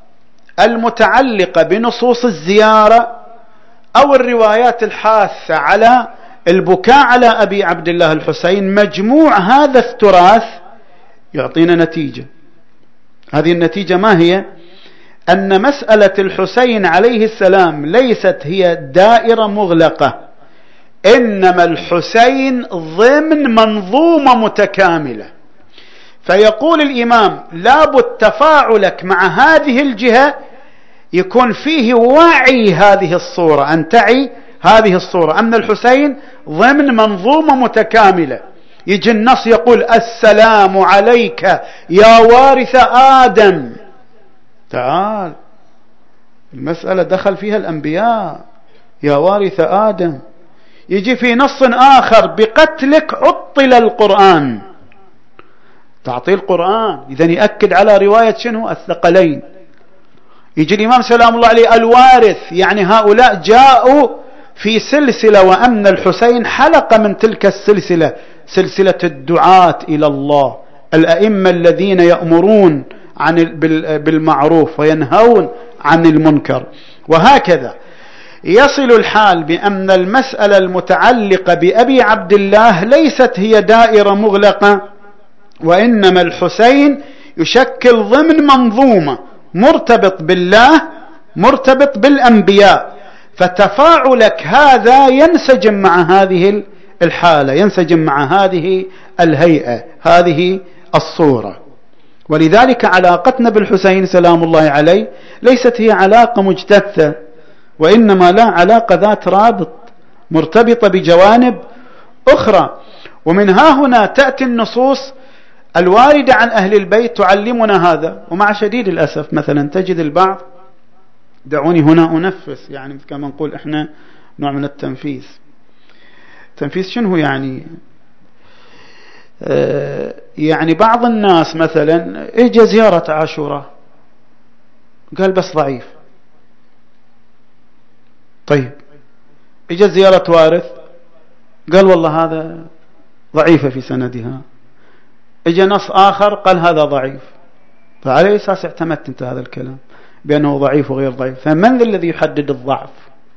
المتعلقة بنصوص الزيارة أو الروايات الحاثة على البكاء على أبي عبد الله الحسين، مجموع هذا التراث يعطينا نتيجة. هذه النتيجة ما هي؟ أن مسألة الحسين عليه السلام ليست هي دائرة مغلقة، إنما الحسين ضمن منظومة متكاملة. فيقول الإمام: لابد تفاعلك مع هذه الجهة يكون فيه وعي هذه الصورة، أن تعي هذه الصورة أن الحسين ضمن منظومة متكاملة. يجي النص يقول: السلام عليك يا وارث آدم. تعال، المسألة دخل فيها الأنبياء، يا وارث آدم. يجي في نص آخر: بقتلك عطل القرآن، تعطيل القرآن، إذن يأكد على رواية شنو؟ الثقلين. يجي الإمام سلام الله عليه: الوارث، يعني هؤلاء جاءوا في سلسلة، وأن الحسين حلقة من تلك السلسلة، سلسلة الدعاة إلى الله، الأئمة الذين يأمرون بالمعروف وينهون عن المنكر. وهكذا يصل الحال بأن المسألة المتعلقة بأبي عبد الله ليست هي دائرة مغلقة، وإنما الحسين يشكل ضمن منظومة، مرتبط بالله، مرتبط بالأنبياء. فتفاعلك هذا ينسجم مع هذه الحالة، ينسجم مع هذه الهيئة، هذه الصورة. ولذلك علاقتنا بالحسين سلام الله عليه ليست هي علاقة مجتثة، وإنما لا علاقة ذات رابط، مرتبطة بجوانب أخرى. ومن ها هنا تأتي النصوص الواردة عن أهل البيت تعلمنا هذا. ومع شديد الأسف مثلا تجد البعض، دعوني هنا أنفس، يعني كما نقول إحنا نوع من التنفيس. تنفيس شنو يعني؟ يعني بعض الناس مثلا اجى زيارة عاشوراء قال بس ضعيف. طيب اجى زيارة وارث قال والله هذا ضعيفة في سندها. اجى نص آخر قال هذا ضعيف. فعلى أساس اعتمدت انت هذا الكلام بأنه ضعيف وغير ضعيف؟ فمن الذي يحدد الضعف؟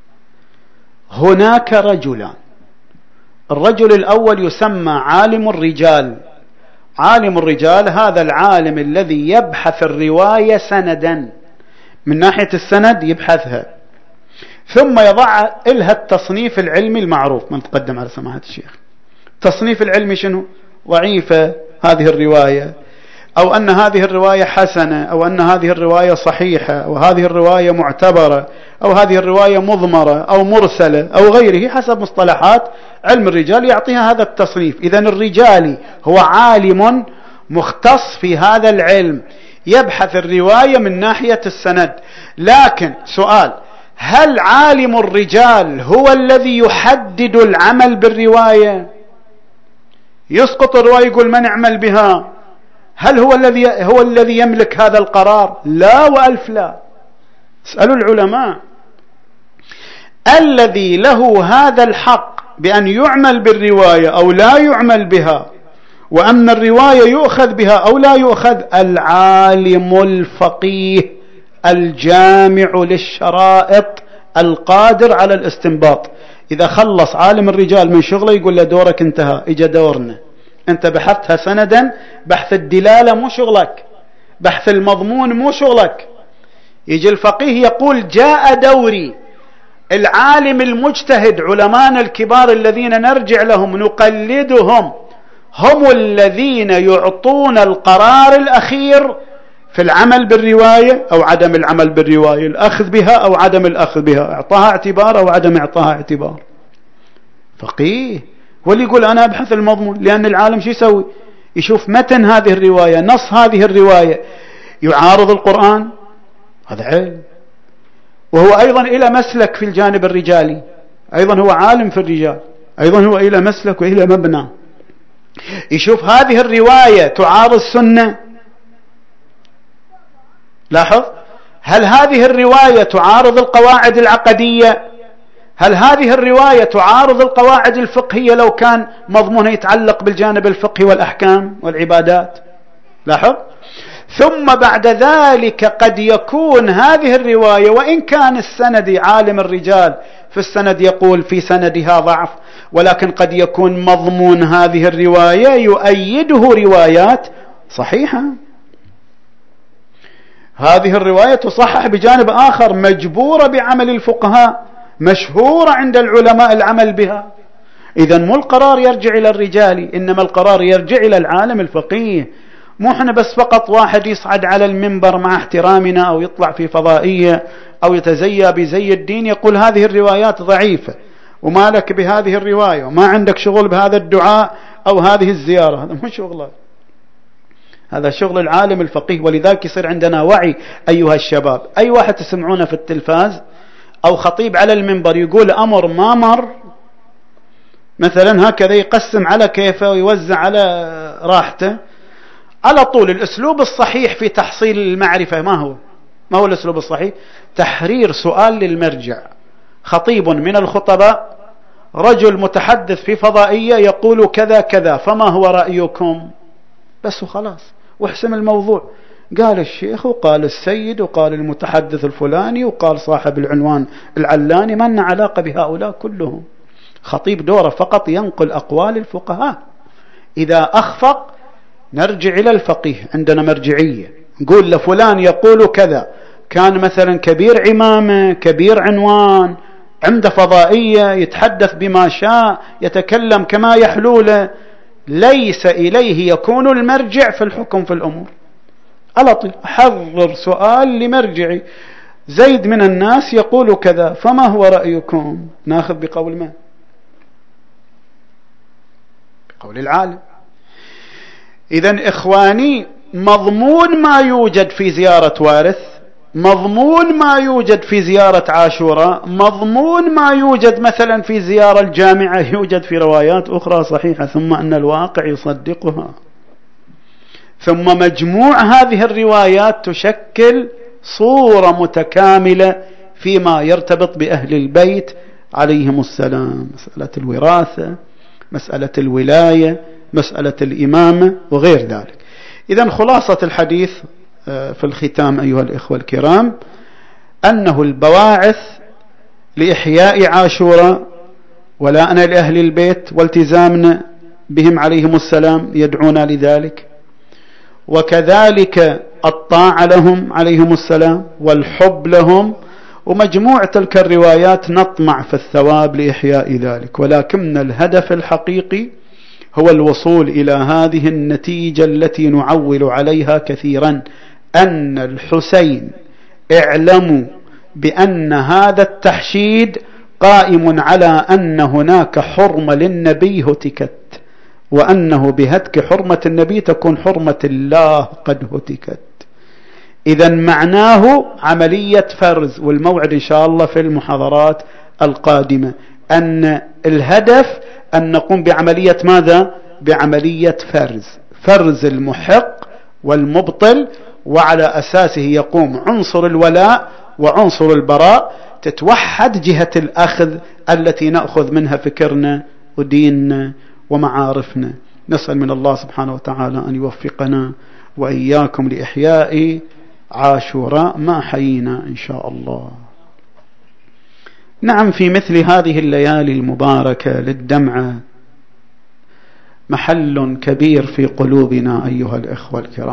هناك رجلان. الرجل الأول يسمى عالم الرجال. عالم الرجال هذا العالم الذي يبحث الرواية سندا، من ناحية السند يبحثها، ثم يضع لها التصنيف العلمي المعروف من تقدم على سماحة الشيخ. التصنيف العلمي شنو؟ ضعيفة هذه الرواية، أو أن هذه الرواية حسنة، أو أن هذه الرواية صحيحة، أو هذه الرواية معتبرة، أو هذه الرواية مضمرة أو مرسلة أو غيره، حسب مصطلحات علم الرجال يعطيها هذا التصنيف. إذن الرجالي هو عالم مختص في هذا العلم، يبحث الرواية من ناحية السند. لكن سؤال: هل عالم الرجال هو الذي يحدد العمل بالرواية؟ يسقط الرواية يقول ما نعمل بها؟ هل هو الذي يملك هذا القرار؟ لا وألف لا. اسألوا العلماء. الذي له هذا الحق بأن يعمل بالرواية أو لا يعمل بها، وأن الرواية يؤخذ بها أو لا يؤخذ، العالم الفقيه الجامع للشرائط القادر على الاستنباط. إذا خلص عالم الرجال من شغله يقول له دورك انتهى، إجا دورنا، أنت بحثتها سندا، بحث الدلالة مو شغلك، بحث المضمون مو شغلك. يجي الفقيه يقول جاء دوري. العالم المجتهد، علماءنا الكبار الذين نرجع لهم نقلدهم، هم الذين يعطون القرار الأخير في العمل بالرواية أو عدم العمل بالرواية، الأخذ بها أو عدم الأخذ بها، إعطاها اعتبار أو عدم إعطاها اعتبار. فقيه واللي يقول أنا أبحث المضمون، لأن العالم شو يسوي؟ يشوف متن هذه الرواية، نص هذه الرواية يعارض القرآن، هذا علم. وهو أيضا إلى مسلك في الجانب الرجالي، أيضا هو عالم في الرجال، أيضا هو إلى مسلك وإلى مبنى. يشوف هذه الرواية تعارض السنة، لاحظ، هل هذه الرواية تعارض القواعد العقدية؟ هل هذه الرواية تعارض القواعد الفقهية لو كان مضمونها يتعلق بالجانب الفقهي والأحكام والعبادات؟ لاحظ. ثم بعد ذلك قد يكون هذه الرواية وإن كان السند، عالم الرجال في السند يقول في سندها ضعف، ولكن قد يكون مضمون هذه الرواية يؤيده روايات صحيحة. هذه الرواية تصحح بجانب آخر، مجبورة بعمل الفقهاء، مشهورة عند العلماء العمل بها. إذن مو القرار يرجع إلى الرجال، إنما القرار يرجع إلى العالم الفقيه. مو احنا بس فقط واحد يصعد على المنبر مع احترامنا أو يطلع في فضائية أو يتزيى بزي الدين يقول هذه الروايات ضعيفة وما لك بهذه الرواية وما عندك شغل بهذا الدعاء أو هذه الزيارة. هذا مو شغله، هذا شغل العالم الفقيه. ولذلك يصير عندنا وعي أيها الشباب. أي واحد تسمعونه في التلفاز أو خطيب على المنبر يقول أمر ما مر، مثلا هكذا يقسم على كيفه ويوزع على راحته، على طول الأسلوب الصحيح في تحصيل المعرفة ما هو الأسلوب الصحيح؟ تحرير سؤال للمرجع. خطيب من الخطباء، رجل متحدث في فضائية يقول كذا كذا، فما هو رأيكم؟ بس وخلاص، واحسم الموضوع. قال الشيخ وقال السيد وقال المتحدث الفلاني وقال صاحب العنوان العلاني، ما لنا علاقة بهؤلاء كلهم. خطيب دوره فقط ينقل أقوال الفقهاء. إذا أخفق نرجع إلى الفقيه، عندنا مرجعية، نقول لفلان يقول كذا، كان مثلا كبير عمامة، كبير عنوان، عنده فضائية، يتحدث بما شاء، يتكلم كما يحلوله، ليس إليه يكون المرجع في الحكم في الأمور. على طول حضر سؤال لمرجعي، زيد من الناس يقول كذا، فما هو رأيكم؟ ناخذ بقول من؟ بقول العالم. إذن إخواني، مضمون ما يوجد في زيارة وارث، مضمون ما يوجد في زيارة عاشوراء، مضمون ما يوجد مثلا في زيارة الجامعة يوجد في روايات أخرى صحيحة، ثم أن الواقع يصدقها. ثم مجموع هذه الروايات تشكل صورة متكاملة فيما يرتبط بأهل البيت عليهم السلام، مسألة الوراثة، مسألة الولاية، مسألة الإمامة وغير ذلك. إذن خلاصة الحديث في الختام أيها الإخوة الكرام، أنه البواعث لإحياء عاشوراء ولاءنا لأهل البيت والتزامنا بهم عليهم السلام يدعونا لذلك، وكذلك الطاعة لهم عليهم السلام والحب لهم، ومجموع تلك الروايات نطمع في الثواب لإحياء ذلك. ولكن الهدف الحقيقي هو الوصول إلى هذه النتيجة التي نعول عليها كثيرا، أن الحسين اعلموا بأن هذا التحشيد قائم على أن هناك حرمة للنبي هتكت، وأنه بهتك حرمة النبي تكون حرمة الله قد هتكت. إذن معناه عملية فرز، والموعد إن شاء الله في المحاضرات القادمة أن الهدف أن نقوم بعملية ماذا؟ بعملية فرز المحق والمبطل، وعلى أساسه يقوم عنصر الولاء وعنصر البراء، تتوحد جهة الأخذ التي نأخذ منها فكرنا وديننا ومعارفنا. نسأل من الله سبحانه وتعالى أن يوفقنا وإياكم لإحياء عاشوراء ما حيينا إن شاء الله. نعم، في مثل هذه الليالي المباركة للدمعة محل كبير في قلوبنا أيها الإخوة الكرام.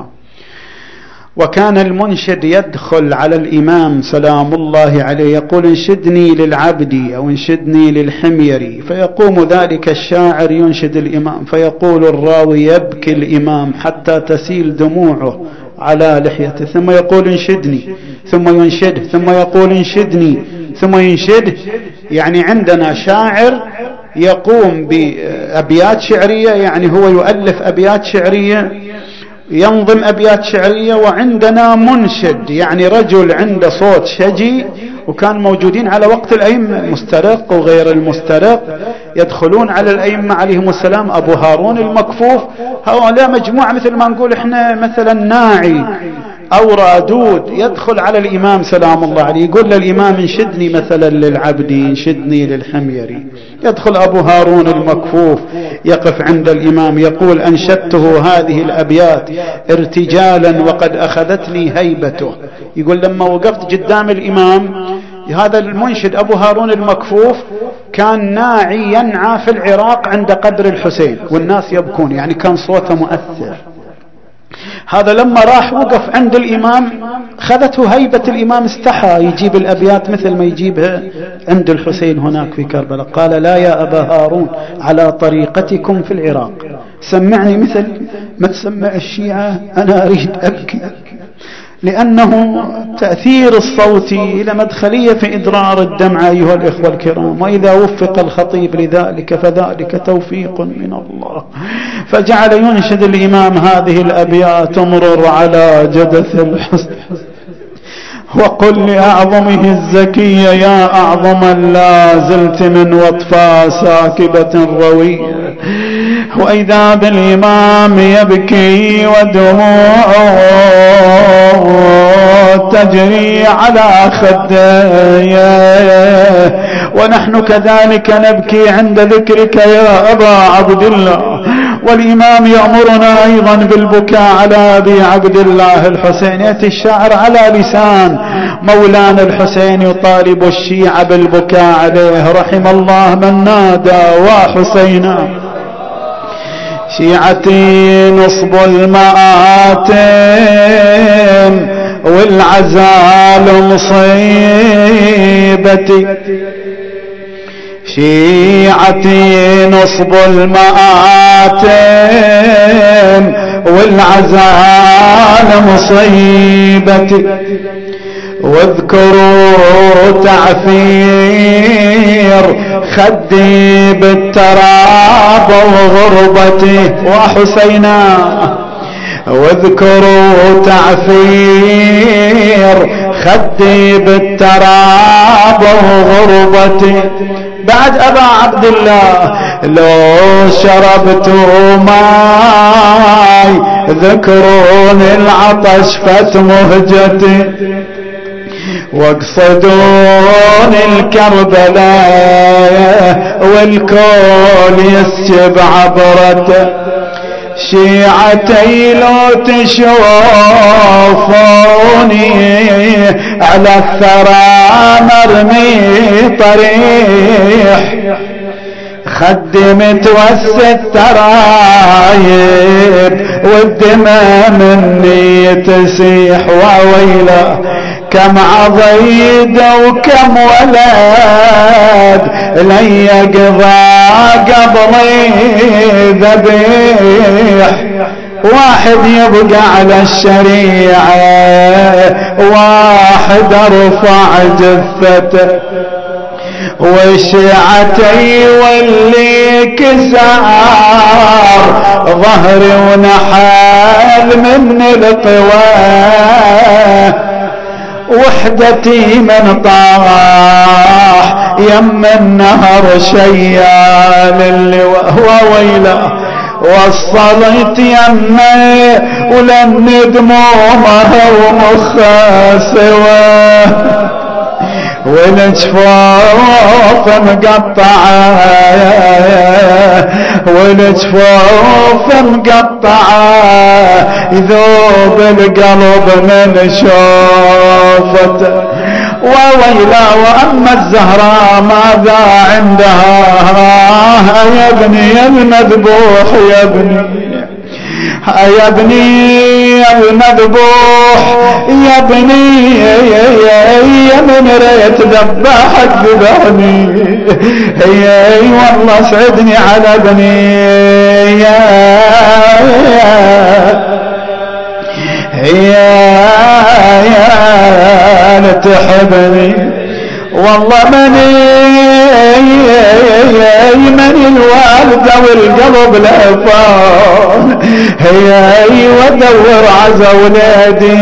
وكان المنشد يدخل على الإمام سلام الله عليه يقول: انشدني للعبد أو انشدني للحميري، فيقوم ذلك الشاعر ينشد الإمام، فيقول الراوي: يبكي الإمام حتى تسيل دموعه على لحيته، ثم يقول: انشدني، ثم ينشده، ثم يقول: انشدني، ثم ينشده. يعني عندنا شاعر يقوم بأبيات شعرية، يعني هو يؤلف أبيات شعرية، ينظم أبيات شعرية، وعندنا منشد يعني رجل عنده صوت شجي. وكان موجودين على وقت الأئمة المسترق وغير المسترق يدخلون على الأئمة عليهم السلام، أبو هارون المكفوف، هؤلاء مجموعة مثل ما نقول إحنا مثلا ناعي أو رادود، يدخل على الإمام سلام الله عليه يقول للإمام: انشدني مثلا للعبد، انشدني للحميري. يدخل أبو هارون المكفوف يقف عند الإمام يقول: أنشدته هذه الأبيات ارتجالا وقد أخذتني هيبته. يقول: لما وقفت قدام الإمام، هذا المنشد أبو هارون المكفوف كان ناعي ينعى في العراق عند قبر الحسين والناس يبكون، يعني كان صوته مؤثر. هذا لما راح وقف عند الإمام خذته هيبة الإمام، استحى يجيب الأبيات مثل ما يجيبها عند الحسين هناك في كربلاء. قال: لا يا أبا هارون على طريقتكم في العراق، سمعني مثل ما تسمع الشيعة، أنا أريد أبكي. لأنه تأثير الصوت إلى مدخلية في إدرار الدمع أيها الإخوة الكرام، وإذا وفق الخطيب لذلك فذلك توفيق من الله. فجعل ينشد الإمام هذه الأبيات: مرر على جدث الحسن وقل لأعظمه الزكية يا أعظم لا زلت من وطفا ساكبة روية. وإذا بالإمام يبكي ودموعه تجري على خديه، ونحن كذلك نبكي عند ذكرك يا أبا عبد الله. والإمام يأمرنا أيضا بالبكاء على أبي عبد الله الحسين. يأتي الشاعر على لسان مولانا الحسين يطالب الشيعة بالبكاء عليه: رحم الله من نادى وحسينا شيعتي نصب المآتم والعزال مصيبتي، شيعتي نصب المآتم والعزال مصيبتي، واذكروا تعفير خدي بالتراب وغربتي وحسينا، واذكروا تعفير خدي بالتراب وغربتي. بعد أبا عبد الله لو شربت ماي ذكرون العطش فتمهجتي، واقصدون الكربلاء والكل يسجب عبرته، شيعتي لو تشوفوني على الثرى مرمي طريح، خدمت والسترايب والدماء مني تسيح، وويلا كم عضيد وكم ولد لن يقضى قبضي ذبيح، واحد يبقى على الشريعة واحد ارفع جثته، وشيعتي واللي كسار ظهري ونحال من القواه، وحدتي من طاح يم النهر شيال اللي وهو ويله، وصلت يمي ولن دمومها ومخها سواه، والجفوف مقطعة والجفوف مقطعة يذوب القلب من شوفته وويلا وأما الزهراء ماذا عندها يا ابني المذبوح يا ابني يا ابني المذبوح يا ابني يا من ريت ذبحك ذبحني والله سعدني على ابني يا تحبني والله من الوالدة والقلب لفان هي ودور عزا ولادي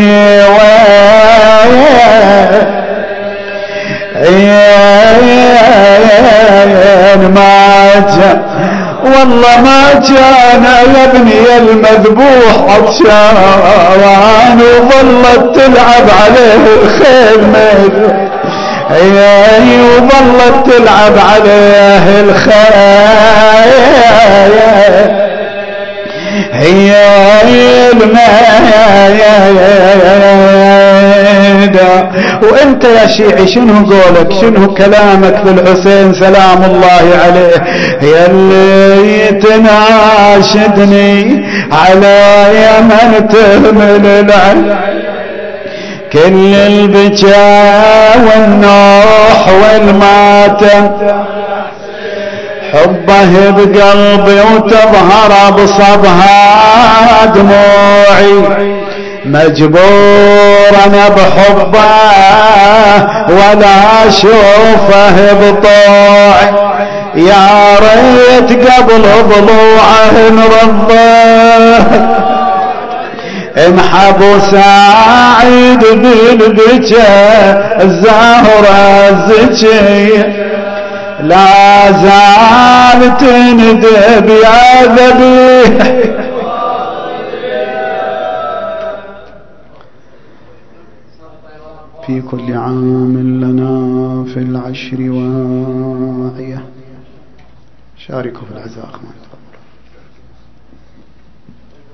ما جاء والله ما كان يا ابني المذبوح عطشان وظلت تلعب عليه الخيل وظلت تلعب عليه الخيل هي الميدة وانت يا شيعي شنو قولك شنو كلامك في الحسين سلام الله عليه يا اللي تناشدني على يمن تهمل العين كل البكاء والنوح والماتم حبه بقلبي وتظهر بصبها دموعي مجبور انا بحبه ولا اشوفه بطوعي يا ريت قبل ضلوعه نرضه انحبوا سعيد بالبكاء الزهرة الزكية لا زال تندب يا ذبيح في كل عام لنا في العشر واعية. شاركوا في العزاء.